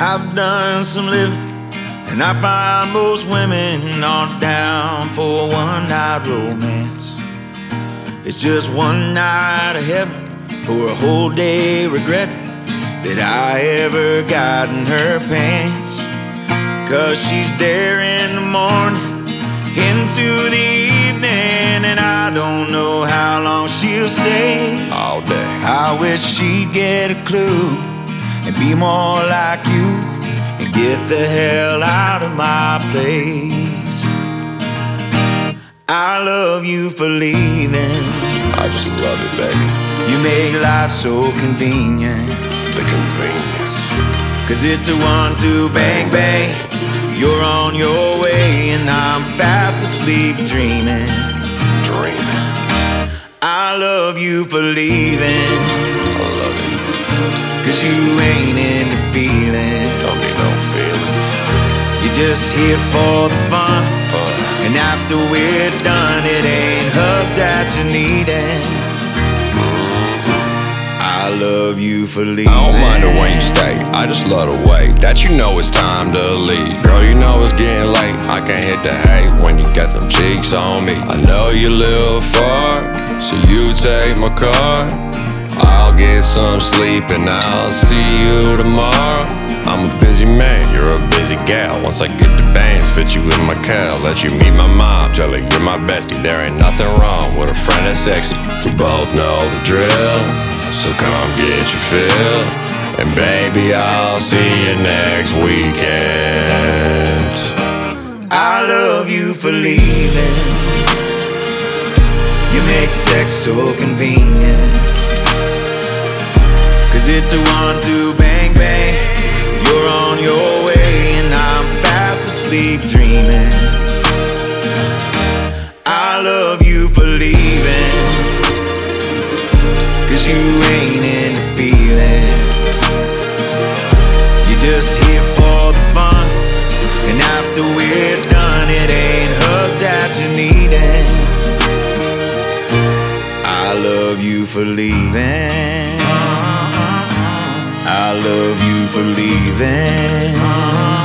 I've done some living, and I find most women aren't down for a one-night romance. It's just one night of heaven for a whole day regretting that I ever got in her pants. 'Cause she's there in the morning into the evening, and I don't know how long she'll stay. All day. I wish she'd get a clue and be more like you and get the hell out of my place. I love you for leaving. I just love it, baby. You make life so convenient. The convenience. 'Cause it's a 1-2 bang bang. You're on your way and I'm fast asleep dreaming. Dreaming. I love you for leaving. I love it. 'Cause you ain't into feeling. Don't need no feeling. You're just here for the fun. And after we're done, it ain't hugs that you're needing. I love you for leaving. I don't mind it when you stay, I just love the way that you know it's time to leave. Girl, you know it's getting late, I can't hit the hate when you got them cheeks on me. I know you live far, so you take my car. I'll get some sleep and I'll see you tomorrow. I'm a busy man, you're a busy gal. Once I get the bands, fit you in my cal. Let you meet my mom, tell her you're my bestie. There ain't nothing wrong with a friend that's sexy. We both know the drill, so come get your fill. And baby, I'll see you next weekend. I love you for leaving. You make sex so convenient. 'Cause it's a 1-2 bang bang. You're on your way and I'm fast asleep dreaming. I love you for leaving. 'Cause you ain't into feelings. You're just here for the fun. And after we're done, it ain't hugs that you're needing. I love you for leaving. I love you for leaving.